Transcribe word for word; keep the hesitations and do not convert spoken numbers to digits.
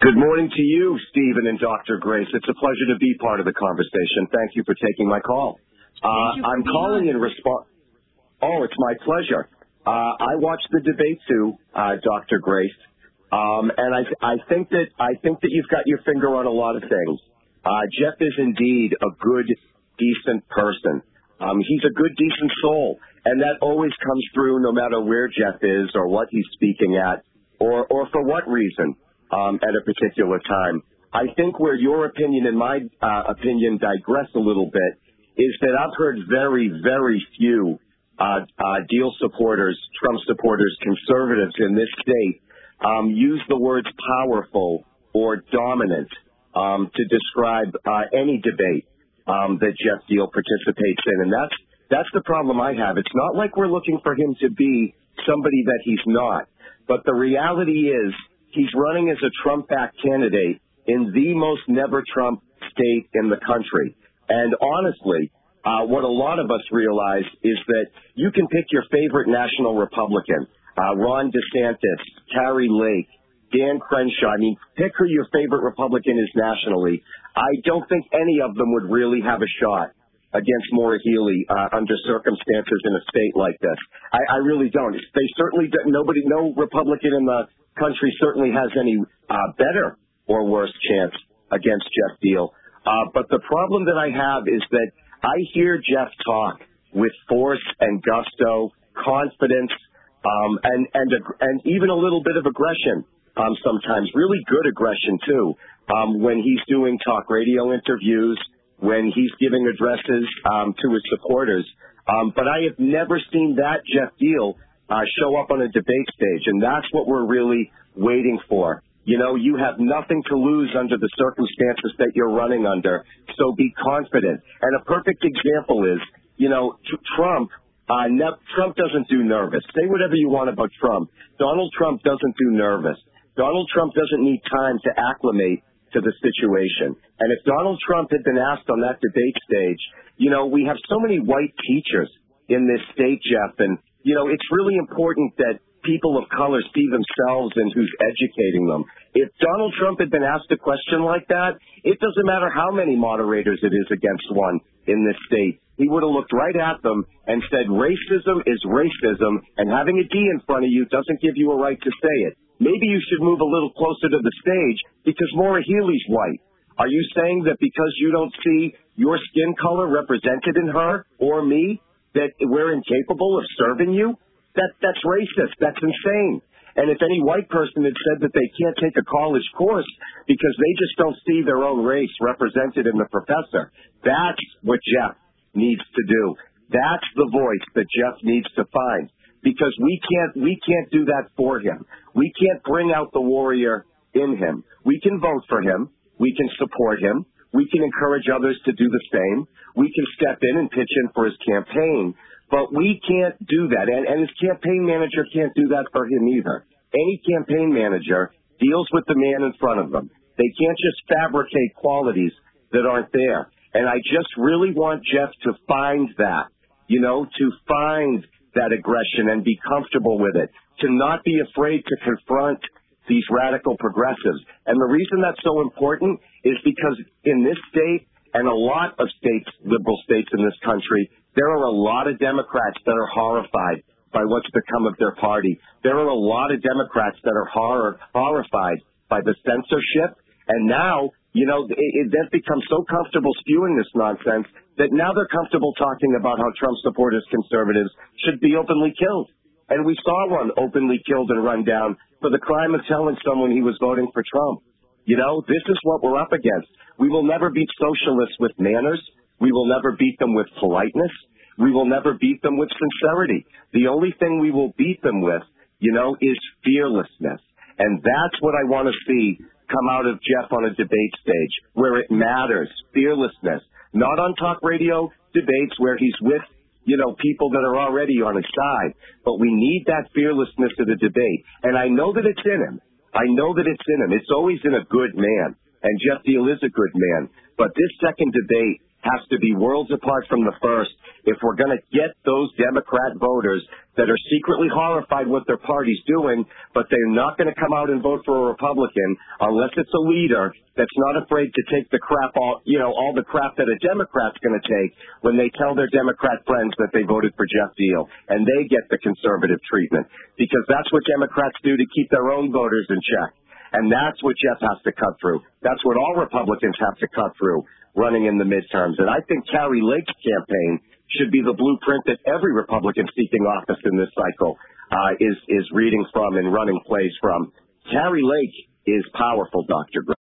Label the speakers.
Speaker 1: Good morning to you, Stephen and Doctor Grace. It's a pleasure to be part of the conversation. Thank you for taking my call. Uh, I'm calling in response. Oh, it's my pleasure. Uh, I watched the debate too, uh, Doctor Grace, um, and I, I think that I think that you've got your finger on a lot of things. Uh, Jeff is indeed a good, decent person. Um, he's a good, decent soul, and that always comes through no matter where Jeff is or what he's speaking at, or or for what reason. Um, at a particular time. I think where your opinion and my uh, opinion digress a little bit is that I've heard very, very few uh, uh, deal supporters, Trump supporters, conservatives in this state um, use the words powerful or dominant um, to describe uh, any debate um, that Jeff Deal participates in. And that's, that's the problem I have. It's not like we're looking for him to be somebody that he's not. But the reality is, he's running as a Trump-backed candidate in the most never-Trump state in the country. And honestly, uh, what a lot of us realize is that you can pick your favorite national Republican, uh, Ron DeSantis, Kari Lake, Dan Crenshaw. I mean, pick who your favorite Republican is nationally. I don't think any of them would really have a shot against Maura Healey uh, under circumstances in a state like this. I, I really don't. They certainly don't. Nobody, no Republican in the country certainly has any uh, better or worse chance against Jeff Deal. Uh, but the problem that I have is that I hear Jeff talk with force and gusto, confidence, um, and, and, and even a little bit of aggression um, sometimes, really good aggression too, um, when he's doing talk radio interviews, when he's giving addresses um, to his supporters. Um, but I have never seen that Jeff Deal Uh, show up on a debate stage, and that's what we're really waiting for. You know, you have nothing to lose under the circumstances that you're running under, so be confident. And a perfect example is, you know, tr- Trump, uh, ne- Trump doesn't do nervous. Say whatever you want about Trump. Donald Trump doesn't do nervous. Donald Trump doesn't need time to acclimate to the situation. And if Donald Trump had been asked on that debate stage, you know, we have so many white teachers in this state, Jeff, and you know, it's really important that people of color see themselves and who's educating them. If Donald Trump had been asked a question like that, it doesn't matter how many moderators it is against one in this state. He would have looked right at them and said, racism is racism, and having a D in front of you doesn't give you a right to say it. Maybe you should move a little closer to the stage because Maura Healey's white. Are you saying that because you don't see your skin color represented in her or me, that we're incapable of serving you? That that's racist. That's insane. And if any white person had said that they can't take a college course because they just don't see their own race represented in the professor, that's what Jeff needs to do. That's the voice that Jeff needs to find, because we can't we can't do that for him. We can't bring out the warrior in him. We can vote for him. We can support him. We can encourage others to do the same. We can step in and pitch in for his campaign, but we can't do that. And, and his campaign manager can't do that for him either. Any campaign manager deals with the man in front of them. They can't just fabricate qualities that aren't there. And I just really want Jeff to find that, you know, to find that aggression and be comfortable with it, to not be afraid to confront these radical progressives. And the reason that's so important is because in this state and a lot of states, liberal states in this country, there are a lot of Democrats that are horrified by what's become of their party. There are a lot of Democrats that are horror, horrified by the censorship. And now, you know, it, it, they've become so comfortable spewing this nonsense that now they're comfortable talking about how Trump supporters, conservatives, should be openly killed. And we saw one openly killed and run down for the crime of telling someone he was voting for Trump. You know, this is what we're up against. We will never beat socialists with manners. We will never beat them with politeness. We will never beat them with sincerity. The only thing we will beat them with, you know, is fearlessness. And that's what I want to see come out of Jeff on a debate stage, where it matters, fearlessness. Not on talk radio debates where he's with, you know, people that are already on his side. But we need that fearlessness of the debate. And I know that it's in him. I know that it's in him. It's always in a good man. And Jeff Deal is a good man. But this second debate has to be worlds apart from the first if we're going to get those Democrat voters that are secretly horrified what their party's doing, but they're not going to come out and vote for a Republican unless it's a leader that's not afraid to take the crap, all, you know, all the crap that a Democrat's going to take when they tell their Democrat friends that they voted for Jeff Deal, and they get the conservative treatment, because that's what Democrats do to keep their own voters in check. And that's what Jeff has to cut through. That's what all Republicans have to cut through running in the midterms. And I think Kari Lake's campaign should be the blueprint that every Republican seeking office in this cycle uh, is, is reading from and running plays from. Kari Lake is powerful, Doctor Gray.